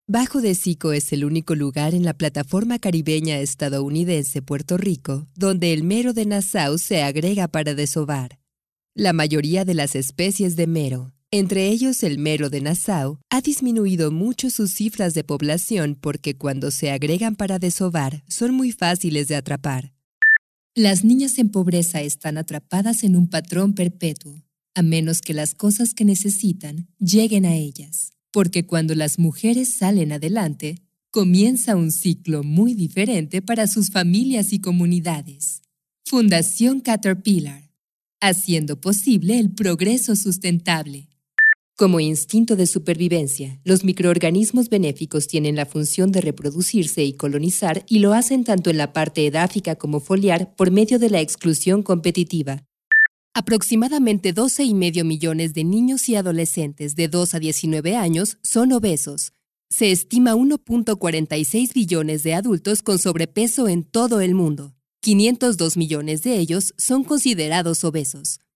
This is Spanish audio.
Bajo de Sico es el único lugar en la plataforma caribeña estadounidense Puerto Rico donde el mero de Nassau se agrega para desovar. La mayoría de las especies de mero, entre ellos el mero de Nassau, ha disminuido mucho sus cifras de población porque cuando se agregan para desovar son muy fáciles de atrapar. Las niñas en pobreza están atrapadas en un patrón perpetuo, a menos que las cosas que necesitan lleguen a ellas. Porque cuando las mujeres salen adelante, comienza un ciclo muy diferente para sus familias y comunidades. Fundación Caterpillar, haciendo posible el progreso sustentable. Como instinto de supervivencia, los microorganismos benéficos tienen la función de reproducirse y colonizar y lo hacen tanto en la parte edáfica como foliar por medio de la exclusión competitiva. Aproximadamente 12,5 millones de niños y adolescentes de 2 a 19 años son obesos. Se estima 1.46 billones de adultos con sobrepeso en todo el mundo. 502 millones de ellos son considerados obesos.